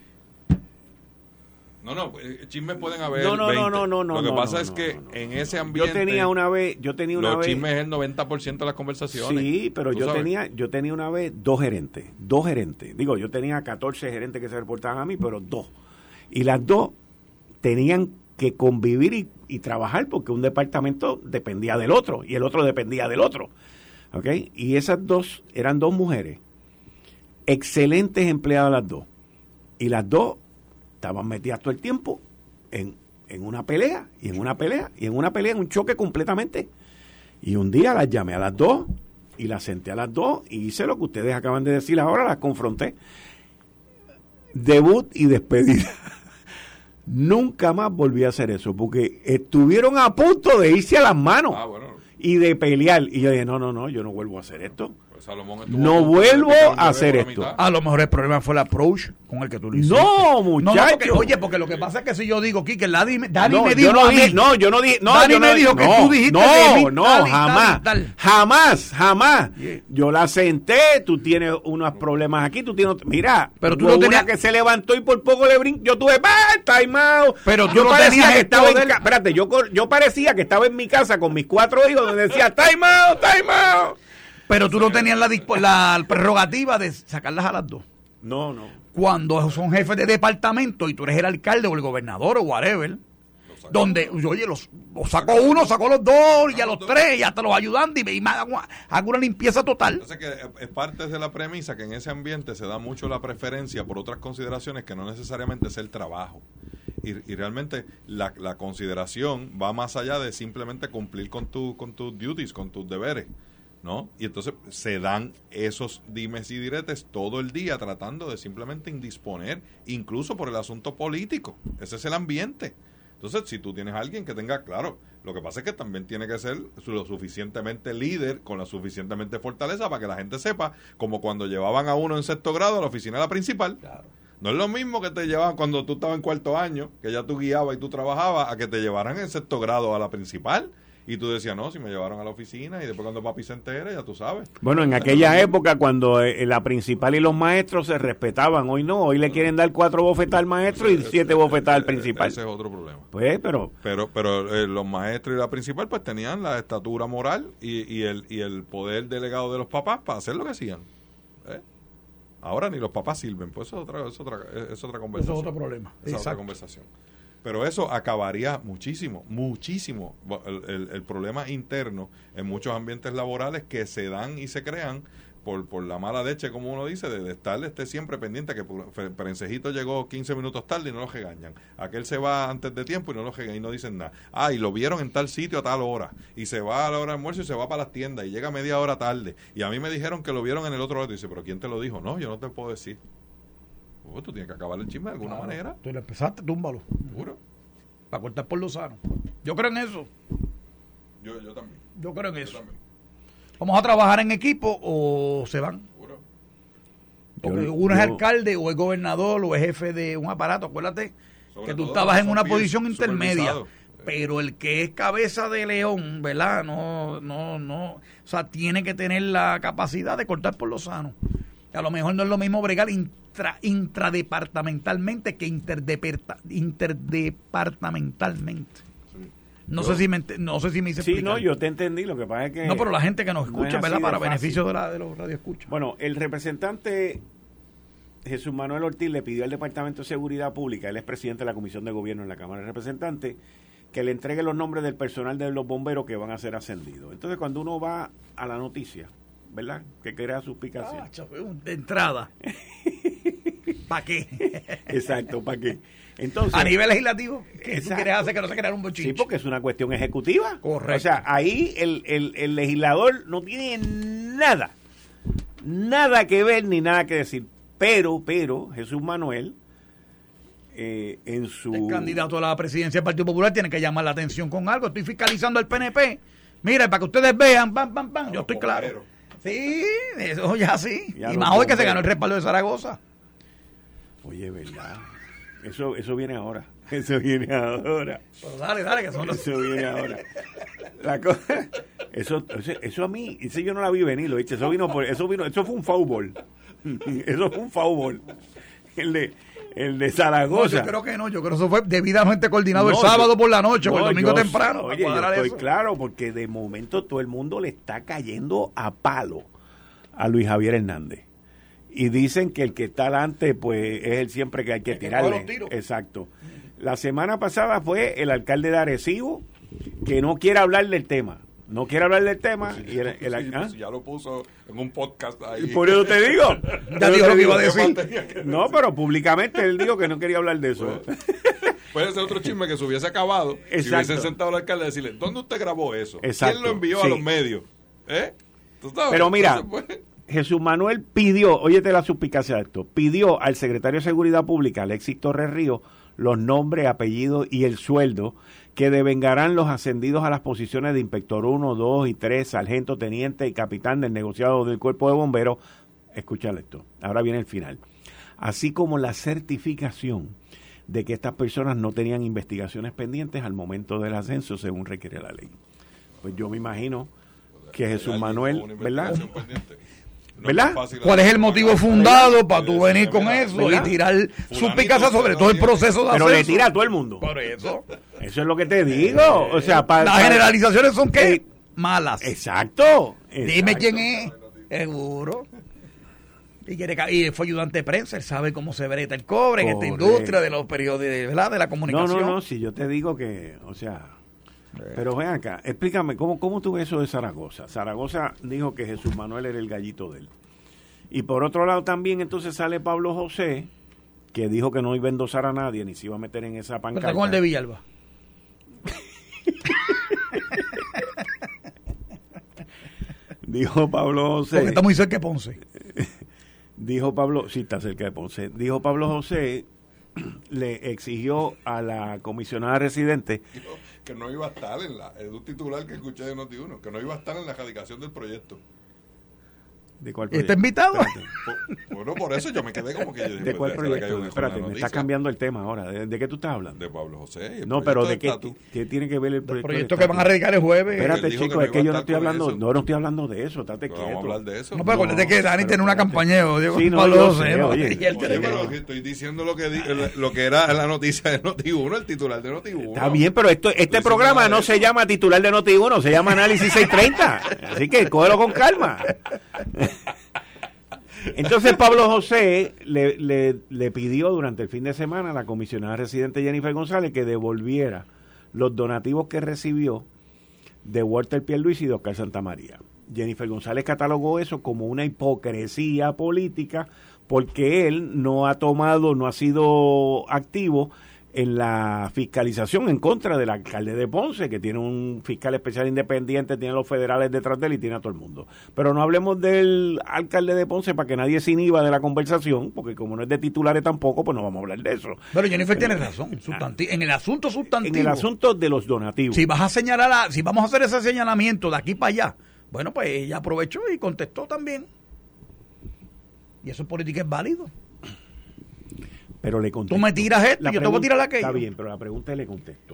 No, no, chismes pueden haber no, no, veinte. no, no, no, Lo que no, pasa no, es no, que no, no, en no, ese no. ambiente... Yo tenía una vez, yo tenía una los vez... chismes es el noventa por ciento de las conversaciones. Sí, pero yo sabes. tenía yo tenía una vez dos gerentes, dos gerentes. Digo, yo tenía catorce gerentes que se reportaban a mí, pero dos. Y las dos tenían que convivir y, y trabajar porque un departamento dependía del otro y el otro dependía del otro. ¿Ok? Y esas dos eran dos mujeres, excelentes empleadas las dos. Y las dos estaban metidas todo el tiempo en, en una pelea, y en una pelea, y en una pelea, en un choque completamente. Y un día las llamé a las dos, y las senté a las dos, y hice lo que ustedes acaban de decir ahora, las confronté. Debut y despedida. Nunca más volví a hacer eso, porque estuvieron a punto de irse a las manos Ah, bueno. y de pelear. Y yo dije, no, no, no, yo no vuelvo a hacer esto. Pues Salomón estuvo no vuelvo a hacer esto. A lo mejor el problema fue el approach con el que tú lo hiciste. No, muchacho. No, no, porque, oye, porque lo que pasa es que si yo digo, Quique, Dani, Dani no, me dijo no a mí, dije, no, yo no dije, no, Dani yo no, me dijo que no, tú dijiste no, de mí, no, tal y jamás, tal y tal. jamás, jamás. Yeah. Yo la senté, tú tienes unos problemas aquí, tú tienes, mira, pero tú no no tenías que se levantó y por poco le brincó, yo tuve, ¡bah! Time out. Pero tú yo no parecía tenías que estaba en, poder. ca- espérate, yo, yo parecía que estaba en mi casa con mis cuatro hijos donde decía, time out, time out. Pero tú no tenías la, dispo- la prerrogativa de sacarlas a las dos. No, no. Cuando son jefes de departamento y tú eres el alcalde o el gobernador o whatever, donde, oye, los, los sacó uno, sacó los dos y a los tres y hasta los ayudantes y, y me hago, hago una limpieza total. Entonces que es parte de la premisa que en ese ambiente se da mucho la preferencia por otras consideraciones que no necesariamente es el trabajo. Y, y realmente la, la consideración va más allá de simplemente cumplir con, tu, con tus duties, con tus deberes, ¿no? Y entonces se dan esos dimes y diretes todo el día tratando de simplemente indisponer, incluso por el asunto político. Ese es el ambiente. Entonces, si tú tienes a alguien que tenga, claro, lo que pasa es que también tiene que ser lo suficientemente líder, con la suficientemente fortaleza para que la gente sepa, como cuando llevaban a uno en sexto grado a la oficina de la principal. Claro. No es lo mismo que te llevaban cuando tú estabas en cuarto año, que ya tú guiabas y tú trabajabas, a que te llevaran en sexto grado a la principal. Y tú decías, no, si me llevaron a la oficina y después cuando papi se entere, ya tú sabes. Bueno, en aquella época cuando eh, la principal y los maestros se respetaban, hoy no, hoy le quieren dar cuatro bofetadas al maestro y siete bofetadas al principal. Ese es otro problema. Pues, pero... Pero, pero eh, los maestros y la principal pues tenían la estatura moral y, y, el, y el poder delegado de los papás para hacer lo que hacían. ¿Eh? Ahora ni los papás sirven, pues eso es otra, es otra, es otra conversación. Eso es otro problema. Es otra conversación. Pero eso acabaría muchísimo, muchísimo el, el, el problema interno en muchos ambientes laborales que se dan y se crean por, por la mala leche, como uno dice, de, de estar este siempre pendiente que Perencejito llegó quince minutos tarde y no lo regañan. Aquel se va antes de tiempo y no lo regañan y no dicen nada. Ah, y lo vieron en tal sitio a tal hora. Y se va a la hora de almuerzo y se va para las tiendas y llega media hora tarde. Y a mí me dijeron que lo vieron en el otro lado. Y dice, ¿pero quién te lo dijo? No, yo no te puedo decir. Oh, tú tienes que acabar el chisme de alguna claro, manera. Tú le empezaste, túmbalo. Seguro. Para cortar por lo sano. Yo creo en eso. Yo, yo también. Yo creo en yo eso. También. ¿Vamos a trabajar en equipo o se van? Seguro. Porque yo, uno yo, es alcalde o es gobernador o es jefe de un aparato. Acuérdate Sobre que tú todo, estabas en una bien posición intermedia. supervisado. Pero el que es cabeza de león, ¿verdad? No, no, no. O sea, tiene que tener la capacidad de cortar por lo sano. A lo mejor no es lo mismo bregar intra, intradepartamentalmente que interdeparta, interdepartamentalmente. Sí. No, sé si me, no sé si me hice Sí, explicar. no, yo te entendí. Lo que pasa es que... No, pero la gente que nos escucha, no ¿verdad? de Para fácil. beneficio de, la, de los radioescuchas. Bueno, el representante Jesús Manuel Ortiz le pidió al Departamento de Seguridad Pública, él es presidente de la Comisión de Gobierno en la Cámara de Representantes, que le entregue los nombres del personal de los bomberos que van a ser ascendidos. Entonces, cuando uno va a la noticia, ¿verdad? Que crea suspicacia. Ah, de entrada. ¿Para qué? Exacto, ¿para qué? Entonces, a nivel legislativo, ¿qué exacto. tú quieres hacer que no se creara un bochinche? Sí, porque es una cuestión ejecutiva. Correcto. O sea, ahí el, el, el legislador no tiene nada, nada que ver ni nada que decir. Pero, pero, Jesús Manuel, eh, en su... El candidato a la presidencia del Partido Popular tiene que llamar la atención con algo. Estoy fiscalizando al P N P. Mira, para que ustedes vean, pam, pam, pam. Yo estoy claro. Sí, eso ya sí. Ya y más hoy que se ganó el respaldo de Zaragoza. Oye, verdad. Eso eso viene ahora. Eso viene ahora. Pero dale, dale, que son los... Eso viene ahora. La cosa, eso, eso, eso a mí, eso yo no la vi venir, ¿viste? Eso vino por, eso vino, eso fue un foul ball. Eso fue un foul ball. El de, el de Zaragoza. No, yo creo que no, yo creo que eso fue debidamente coordinado no, el sábado yo, por la noche no, o el domingo yo, temprano. Oye, yo estoy eso. claro, porque de momento todo el mundo le está cayendo a palo a Luis Javier Hernández. Y dicen que el que está adelante, pues, es el siempre que hay que el tirarle. Que Exacto. La semana pasada fue el alcalde de Arecibo, que no quiere hablar del tema. No quiere hablar del tema. Sí, y el, el, sí, ¿ah? pues ya lo puso en un podcast ahí. Por eso te digo. Ya dijo lo que iba a decir. No, pero públicamente él dijo que no quería hablar de eso. Pues, puede ser otro chisme que se hubiese acabado. Exacto. Si hubiesen sentado al alcalde y decirle, ¿dónde usted grabó eso? Exacto. ¿Quién lo envió sí. a los medios? ¿Eh? ¿Tú sabes? Pero mira, Entonces, pues... Jesús Manuel pidió, óyete la suspicacia de esto, pidió al secretario de Seguridad Pública, Alexis Torres Ríos, los nombres, apellidos y el sueldo que devengarán los ascendidos a las posiciones de inspector uno, dos y tres, sargento, teniente y capitán del negociado del Cuerpo de Bomberos. Escúchale esto, ahora viene el final. Así como la certificación de que estas personas no tenían investigaciones pendientes al momento del ascenso, según requiere la ley. Pues yo me imagino que Jesús Manuel, ¿verdad? No ¿verdad? ¿Cuál es el motivo fundado para tú venir con eso ¿verdad? Y tirar su picasa sobre todo el proceso de Pero ascenso? le tira a todo el mundo. Por eso. Eso es lo que te digo. O sea, para, las para, generalizaciones son ¿qué? Eh, malas. Exacto. Dime exacto. quién es. Seguro. Y, quiere, y fue ayudante de prensa, él sabe cómo se breta el cobre en esta industria de los periodos de, ¿verdad? de la comunicación. No, no, no, si yo te digo que, o sea, eh. pero ven acá, explícame, ¿cómo, cómo tú ves eso de Zaragoza? Zaragoza dijo que Jesús Manuel era el gallito de él. Y por otro lado también entonces sale Pablo José, que dijo que no iba a endosar a nadie, ni se iba a meter en esa pancarta. Pero con el de Villalba. Dijo Pablo José. Porque está muy cerca de Ponce. Dijo Pablo, sí está cerca de Ponce. Dijo Pablo José, le exigió a la comisionada residente dijo que no iba a estar en la, es un titular que escuché de Noti uno, que no iba a estar en la erradicación del proyecto. ¿De cuál proyecto? ¿Está invitado? Por, bueno, por eso yo me quedé como que yo dije, ¿de cuál pues, proyecto? Espérate, me estás cambiando el tema ahora. ¿De, de qué tú estás hablando? De Pablo José. No, pero ¿de qué, qué tiene que ver el proyecto? El proyecto que van a radicar el jueves. Espérate, chicos, no es que yo no estoy hablando, no, no estoy hablando de eso, estate no, quieto. Vamos a hablar de eso. No, pero acuérdate que Dani tiene una campaña, Diego. Sí, no, Pablo yo José, sé, ¿no? oye, Y él Oye, tiene pero que... estoy diciendo lo que di, lo que era la noticia de Noti uno, el titular de Noti uno. Está bien, pero esto, este programa no se llama titular de Noti uno, se llama Análisis seiscientos treinta. Así que cógelo con calma. Entonces Pablo José le, le, le pidió durante el fin de semana a la comisionada residente Jennifer González que devolviera los donativos que recibió de Walter Pierluisi y de Oscar Santamaría. Jennifer González catalogó eso como una hipocresía política porque él no ha tomado, no ha sido activo en la fiscalización en contra del alcalde de Ponce, que tiene un fiscal especial independiente, tiene a los federales detrás de él y tiene a todo el mundo. Pero no hablemos del alcalde de Ponce para que nadie se inhiba de la conversación, porque como no es de titulares tampoco, pues no vamos a hablar de eso. Pero Jennifer Pero, tiene razón, sustantivo, en el asunto sustantivo. En el asunto de los donativos. Si vas a señalar, a, si vamos a hacer ese señalamiento de aquí para allá, bueno, pues ella aprovechó y contestó también. Y eso en política es válido. Pero le contestó. Tú me tiras esto y yo te voy a tirar aquello. Está bien, pero la pregunta le contestó.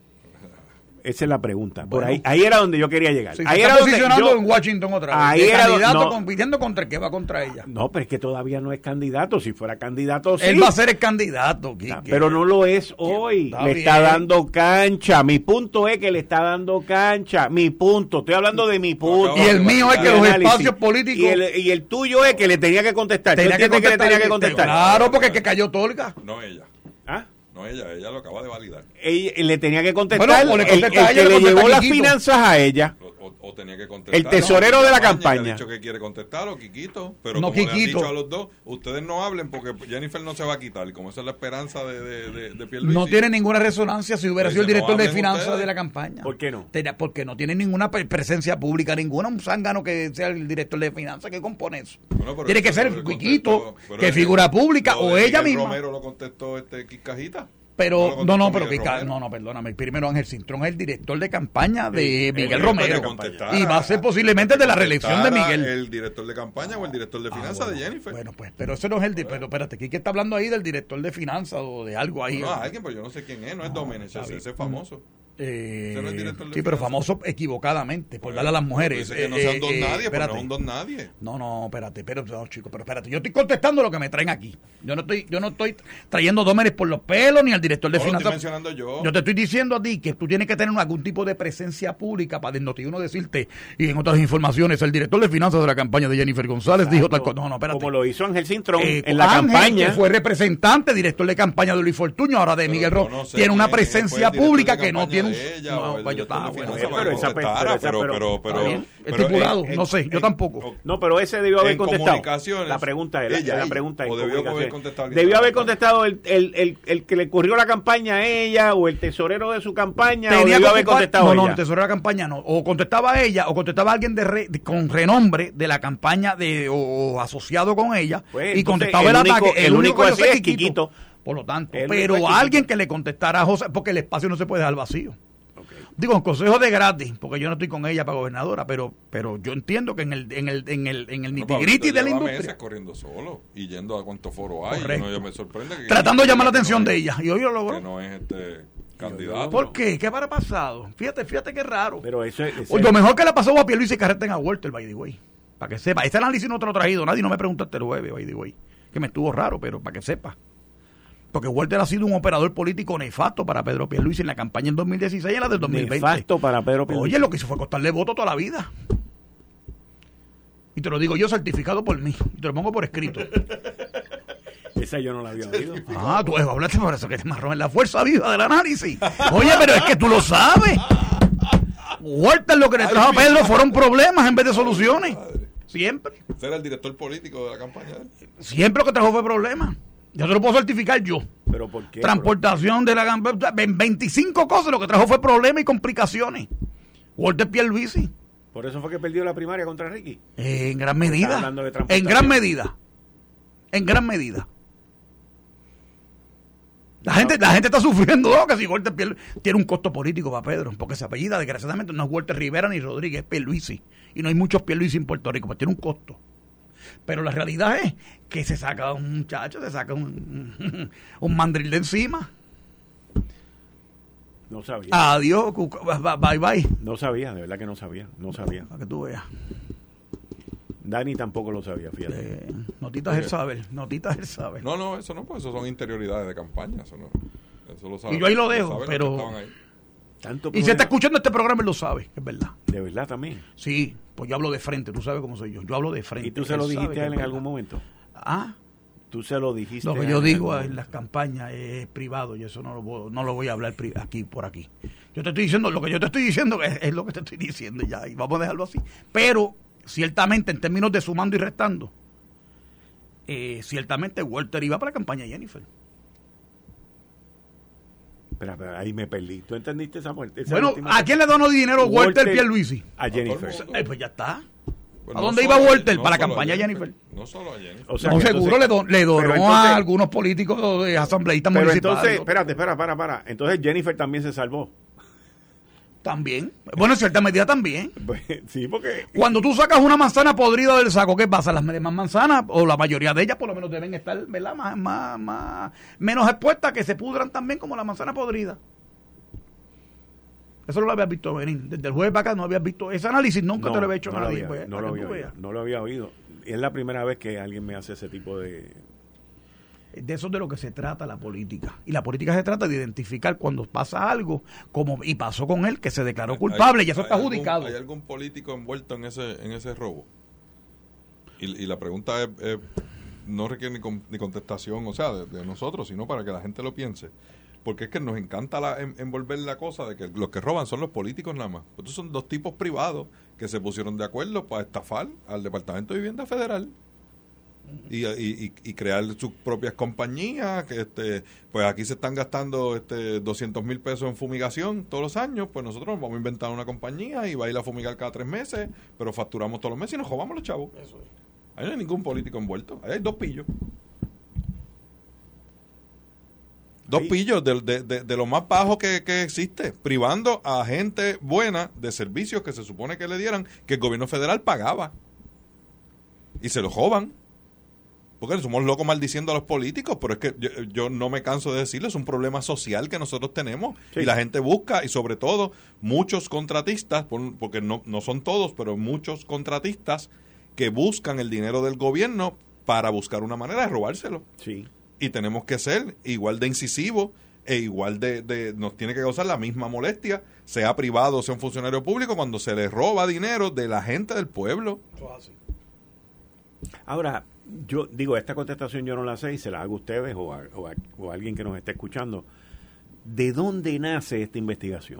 Esa es la pregunta. Por bueno, ahí ahí era donde yo quería llegar. Sí, ahí se era está posicionando yo, en Washington otra vez. Ahí el era candidato no, compitiendo contra el que va contra ella. No, pero es que todavía no es candidato. Si fuera candidato, sí. Él va a ser el candidato, Quique. Pero no lo es hoy. Está le bien. Está dando cancha. Mi punto es que le está dando cancha. Mi punto. Estoy hablando de mi punto. Y el mío es que los espacios políticos. Y el, y el tuyo es que le tenía que contestar. Tenía que contestar, que le tenía que contestar. Claro, porque el que cayó Tolga. No ella. ¿Ah? No ella, ella lo acaba de validar. Ella, le tenía que contestar, bueno, le el, el que le llevó las finanzas a ella. O, o, o tenía que contestar. El tesorero no, de la campaña. Que ha dicho que quiere contestar, o Quiquito. Pero no, como Quiquito. le han dicho a los dos, ustedes no hablen porque Jennifer no se va a quitar. Y como esa es la esperanza de, de, de, de Pierluisi. No tiene ninguna resonancia si hubiera sido el director no de finanzas ustedes. de la campaña. ¿Por qué no? Porque no tiene ninguna presencia pública, ninguna. Un zángano que sea el director de finanzas que compone eso. Bueno, tiene que ser el Quiquito, que figura pública, o ella misma. Romero lo contestó este Quiscajita. Pero, no, no, pero Pica, no, no, perdóname. Primero Ángel Cintrón es el director de campaña de Miguel el Romero. Y va a ser posiblemente de la reelección de Miguel. ¿El director de campaña o el director de finanzas ah, bueno, de Jennifer? Bueno, pues, pero ese no es el. De, pero espérate, ¿quién está hablando ahí del director de finanzas o de algo ahí? No, alguien, pero yo no sé quién es, no es Domenech, ese, ese es famoso. Eh, no es sí, pero famoso equivocadamente por bueno, darle a las mujeres. Que no sea un don eh, nadie, pero no es un don nadie. No, no, espérate, pero no, chico, pero espérate, yo estoy contestando lo que me traen aquí. Yo no estoy, yo no estoy trayendo Dómenes por los pelos ni al director de no, finanzas. Lo estoy mencionando yo. Yo te estoy diciendo a ti que tú tienes que tener algún tipo de presencia pública para de Noti uno decirte y en otras informaciones el director de finanzas de la campaña de Jennifer González Exacto. dijo tal cosa. No, no, espérate. Como lo hizo Ángel Cintrón eh, en la Ángel, campaña. Que fue representante, director de campaña de Luis Fortuño, ahora de pero Miguel Ro. No sé tiene una presencia pública que no tiene un. No, yo estaba bueno, pero esa pero, pero, pero, estipulado, no sé, yo tampoco. No, pero ese debió haber contestado. La pregunta es, la pregunta es, debió haber contestado. Debió haber contestado el, el, el, el que le corrió la campaña a ella o el tesorero de su campaña. Tenía o debió que haber contestado no, ella. no, el tesorero de la campaña no. O contestaba ella o contestaba alguien de, re, de con renombre de la campaña de o, o asociado con ella pues, y entonces, contestaba el, el único, ataque. El, el único, único así es Quiquito. Por lo tanto, Él pero no a alguien que le contestara a José, porque el espacio no se puede dejar vacío. Okay. Digo, en consejo de gratis, porque yo no estoy con ella para gobernadora, pero pero yo entiendo que en el en el en el en el no, nitty-gritty de la industria meses corriendo solo y yendo a cuántos foros hay, no, yo me sorprende que tratando de llamar la que atención no de es, ella y hoy lo logró. Que no es este candidato. ¿Por qué? ¿Qué habrá pasado? Fíjate, fíjate qué raro. Pero eso es, o lo mejor que le pasó a Pierluisi y Carreten a Walter, by the way. Para que sepa. Este análisis no te lo he traído, nadie no me preguntó este jueves, by the way. Que me estuvo raro, pero para que sepa. Porque Walter ha sido un operador político nefasto para Pedro Pierluisi en la campaña en dos mil dieciséis y en la del dos mil veinte. Nefasto para Pedro Pierluisi. Oye, lo que hizo fue costarle voto toda la vida. Y te lo digo yo certificado por mí. Y te lo pongo por escrito. Esa yo no la había oído. Ah, tú hablaste por eso que te marrón en la fuerza viva del análisis. Oye, pero es que tú lo sabes. Walter lo que le trajo a Pedro fueron problemas en vez de soluciones. Siempre. Usted era el director político de la campaña. Siempre lo que trajo fue problemas. Yo te lo puedo certificar yo. ¿Pero por qué? Transportación bro? de la campaña. veinticinco cosas, lo que trajo fue problemas y complicaciones. Walter Pierluisi. ¿Por eso fue que perdió la primaria contra Ricky? Eh, en gran medida. En gran medida. En gran medida. La no. gente la gente está sufriendo, ¿no? Que si Walter Pierluisi tiene un costo político para Pedro, porque ese apellida, desgraciadamente, no es Walter Rivera ni Rodríguez, es Pierluisi. Y no hay muchos Pierluisi en Puerto Rico, pues tiene un costo. Pero la realidad es que se saca un muchacho, se saca un, un mandril de encima. No sabía. Adiós, bye bye. No sabía, de verdad que no sabía, no sabía. Para que tú veas. Dani tampoco lo sabía, fíjate. Eh, notitas el saber, notitas el saber. No, no, eso no, pues eso son interioridades de campaña, eso no. Eso lo sabe. Y yo ahí lo dejo, pero... Tanto y se está escuchando este programa, él lo sabe, es verdad. ¿De verdad también? Sí, pues yo hablo de frente, tú sabes cómo soy yo. Yo hablo de frente. ¿Y tú se lo dijiste a él en algún momento? Ah. ¿Tú se lo dijiste? Lo que yo digo en las campañas es privado y eso no lo, puedo, no lo voy a hablar aquí por aquí. Yo te estoy diciendo, lo que yo te estoy diciendo es, es lo que te estoy diciendo ya, y vamos a dejarlo así. Pero, ciertamente, en términos de sumando y restando, eh, ciertamente Walter iba para la campaña de Jennifer. Espera, espera, ahí me perdí. ¿Tú entendiste esa muerte? Bueno, ¿a quién le donó dinero Walter, Walter Pierluisi? A Jennifer. Eh, pues ya está. Pues ¿A no dónde iba Walter? No para la campaña de Jennifer. Jennifer. No solo a Jennifer. O sea, no, seguro entonces, le, don, le donó entonces, a algunos políticos de asambleístas pero municipales. Entonces, espérate, espera, para, para. Entonces Jennifer también se salvó. También. Bueno, en cierta medida también. Pues, sí, porque... Cuando tú sacas una manzana podrida del saco, ¿qué pasa? Las demás manzanas, o la mayoría de ellas, por lo menos deben estar, ¿verdad? Más, más, más, menos expuestas, que se pudran también como la manzana podrida. Eso no lo habías visto venir. Desde el jueves para acá no habías visto ese análisis, nunca no, te lo había hecho no nadie. Lo había, pues, no, lo había oído, no lo había oído. Es la primera vez que alguien me hace ese tipo de... De eso es de lo que se trata la política. Y la política se trata de identificar cuando pasa algo, como y pasó con él, que se declaró culpable y eso está adjudicado. ¿Hay algún político envuelto en ese en ese robo? Y, y la pregunta es, es, no requiere ni, con, ni contestación, o sea, de, de nosotros, sino para que la gente lo piense. Porque es que nos encanta la, en, envolver la cosa de que los que roban son los políticos nada más. Estos son dos tipos privados que se pusieron de acuerdo para estafar al Departamento de Vivienda Federal. Y, y, y crear sus propias compañías, que este pues aquí se están gastando este doscientos mil pesos en fumigación todos los años, pues nosotros vamos a inventar una compañía y va a ir a fumigar cada tres meses, pero facturamos todos los meses y nos robamos los chavos. Eso es. Ahí no hay ningún político envuelto, ahí hay dos pillos. Dos ahí. pillos de, de, de, de lo más bajo que, que existe, privando a gente buena de servicios que se supone que le dieran, que el gobierno federal pagaba. Y se los roban. Porque somos locos maldiciendo a los políticos, pero es que yo, yo no me canso de decirlo, es un problema social que nosotros tenemos sí. Y la gente busca, y sobre todo muchos contratistas, porque no, no son todos, pero muchos contratistas que buscan el dinero del gobierno para buscar una manera de robárselo. Sí. Y tenemos que ser igual de incisivos e igual de, de, nos tiene que causar la misma molestia, sea privado o sea un funcionario público, cuando se le roba dinero de la gente del pueblo. Ahora, yo digo, esta contestación yo no la sé y se la hago a ustedes o a, o, a, o a alguien que nos esté escuchando. ¿De dónde nace esta investigación?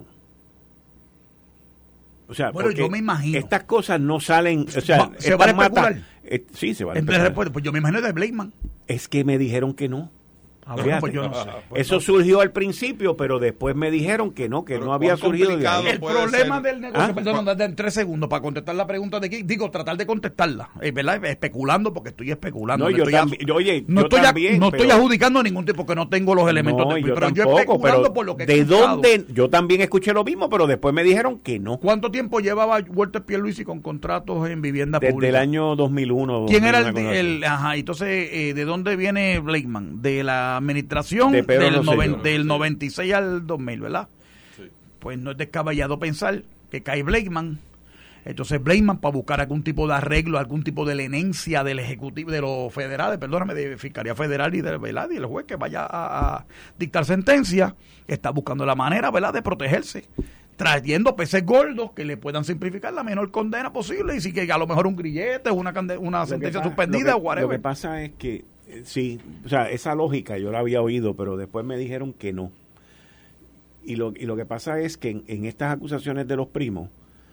O sea, bueno, yo me imagino. Estas cosas no salen, o sea, Va, ¿se van a especular? Mata, eh, sí, se van a especular. Pues yo me imagino de Blakeman. Es que me dijeron que no. Ah, bueno, pues yo no sé. Pues Eso no. surgió al principio, pero después me dijeron que no, que Pero no había ¿cuán surgido de ahí. complicado El puede problema ser? del negocio, ¿Ah? perdón, date en tres segundos para contestar la pregunta de aquí. Digo, tratar de contestarla, eh, ¿verdad? Especulando, porque estoy especulando. No, no yo estoy también, oye, no yo estoy, también, no estoy pero- adjudicando ningún tipo, porque no tengo los elementos. No, de, yo pero yo tampoco, especulando pero por lo que he ¿de escuchado. dónde? Yo también escuché lo mismo, pero después me dijeron que no. ¿Cuánto tiempo llevaba Walter Pierluisi con contratos en vivienda Desde pública? el año dos mil uno. ¿Quién era una cosa el, así. el ajá, entonces, eh, ¿de dónde viene Blakeman? De la administración De Pedro del, Rosselló. noven- del noventa y seis al dos mil, ¿verdad? Sí. Pues no es descabellado pensar que cae Blakeman. Entonces Blakeman, para buscar algún tipo de arreglo, algún tipo de lenencia del Ejecutivo, de los federales, perdóname, de Fiscalía Federal y del, ¿verdad? Y el juez que vaya a, a dictar sentencia, está buscando la manera, ¿verdad?, de protegerse, trayendo peces gordos que le puedan simplificar la menor condena posible, y sí que a lo mejor un grillete, una, cande- una Lo que sentencia pa- suspendida lo o que, whatever. Lo que pasa es que, eh, sí, o sea, esa lógica yo la había oído, pero después me dijeron que no. Y lo, y lo que pasa es que en, en estas acusaciones de los primos,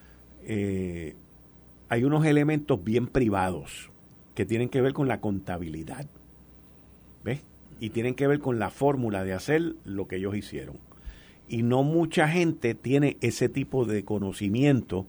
eh, hay unos elementos bien privados que tienen que ver con la contabilidad, ¿ves? Y tienen que ver con la fórmula de hacer lo que ellos hicieron. Y no mucha gente tiene ese tipo de conocimiento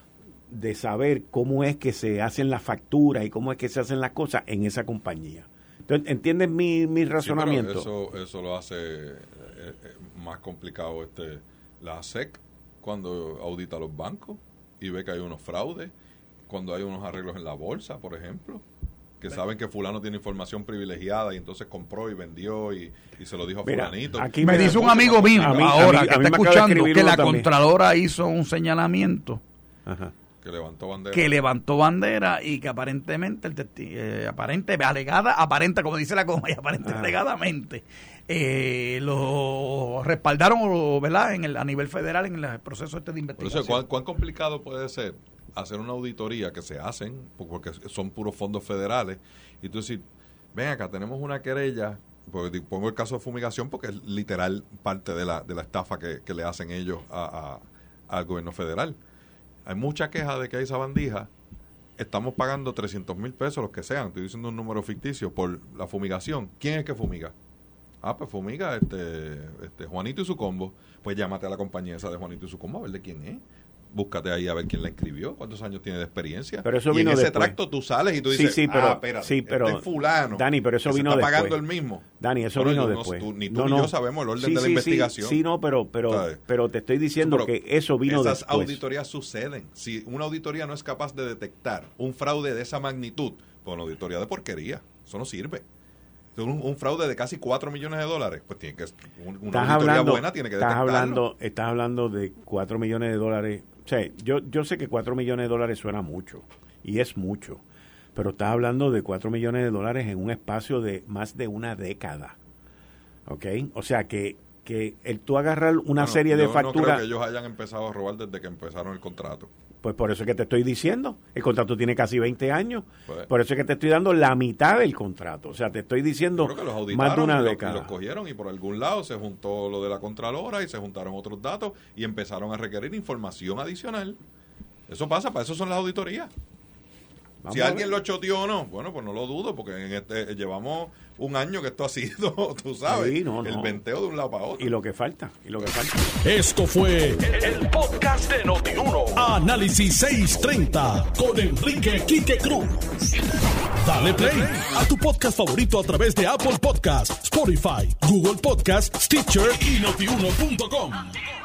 de saber cómo es que se hacen las facturas y cómo es que se hacen las cosas en esa compañía. Entonces, ¿entiendes mi, mi Sí, pero razonamiento? eso, eso lo hace eh, eh, más complicado este la S E C cuando audita los bancos y ve que hay unos fraudes, cuando hay unos arreglos en la bolsa, por ejemplo, que saben que fulano tiene información privilegiada y entonces compró y vendió y, y se lo dijo a Mira, fulanito. aquí Me me- dice un amigo mío a mí- ahora a mí- que a mí está me acaba de escuchando escribir que uno la también. Contralora hizo un señalamiento Ajá. Que levantó bandera. que levantó bandera y que aparentemente el testi- eh, aparente alegada aparente como dice la coma y aparente Ah. alegadamente eh, lo respaldaron o, ¿verdad? En el, a nivel federal en el proceso este de Por investigación. eso, ¿cuán, cuán complicado puede ser hacer una auditoría que se hacen, porque son puros fondos federales, y tú decir, ven acá, tenemos una querella, porque pongo el caso de fumigación porque es literal parte de la, de la estafa que, que le hacen ellos a, a- al gobierno federal. Hay mucha queja de que hay sabandija, estamos pagando trescientos mil pesos, los que sean, estoy diciendo un número ficticio, por la fumigación. ¿Quién es que fumiga? Ah, pues fumiga este, este Juanito y su combo. Pues llámate a la compañía esa de Juanito y su combo a ver de quién es. Búscate ahí a ver quién la escribió, cuántos años tiene de experiencia. Pero eso y en vino ese después. tracto tú sales y tú Sí, dices, sí, pero- ah, espérate, sí, pero- este es fulano. Dani, pero eso que vino se está después. pagando el mismo. Dani, eso Bueno, vino yo no- después. tú- ni tú No, ni no. yo sabemos el orden Sí, de la sí, sí, investigación. Sí, no, pero pero ¿Sabes? pero te estoy diciendo Pero que eso vino esas después. auditorías suceden. Si una auditoría no es capaz de detectar un fraude de esa magnitud, pues una auditoría de porquería. Eso no sirve. Un, un fraude de casi cuatro millones de dólares, pues tiene que un- una Estás auditoría hablando, buena tiene que estás detectarlo. hablando, estás hablando de cuatro millones de dólares. O sea, yo, yo sé que cuatro millones de dólares suena mucho, y es mucho, pero estás hablando de cuatro millones de dólares en un espacio de más de una década. ¿Ok? O sea, que, que el tú agarrar una Bueno, serie de yo no creo facturas, que ellos hayan empezado a robar desde que empezaron el contrato. pues por eso es que te estoy diciendo, el contrato tiene casi veinte años, Pues- por eso es que te estoy dando la mitad del contrato. O sea, te estoy diciendo Yo creo que los más de auditaron una y los, y década. los cogieron y por algún lado se juntó lo de la Contralora y se juntaron otros datos y empezaron a requerir información adicional. Eso pasa, para eso son las auditorías. Vamos Si a alguien ver. lo choteó o no, bueno, pues no lo dudo, porque en este, llevamos un año que esto ha sido, tú sabes, Sí, no, el no. venteo de un lado para otro. Y lo que falta, y lo que falta. Esto fue el podcast de Notiuno. Análisis seiscientos treinta con Enrique Quique Cruz. Dale play a tu podcast favorito a través de Apple Podcasts, Spotify, Google Podcasts, Stitcher y notiuno punto com.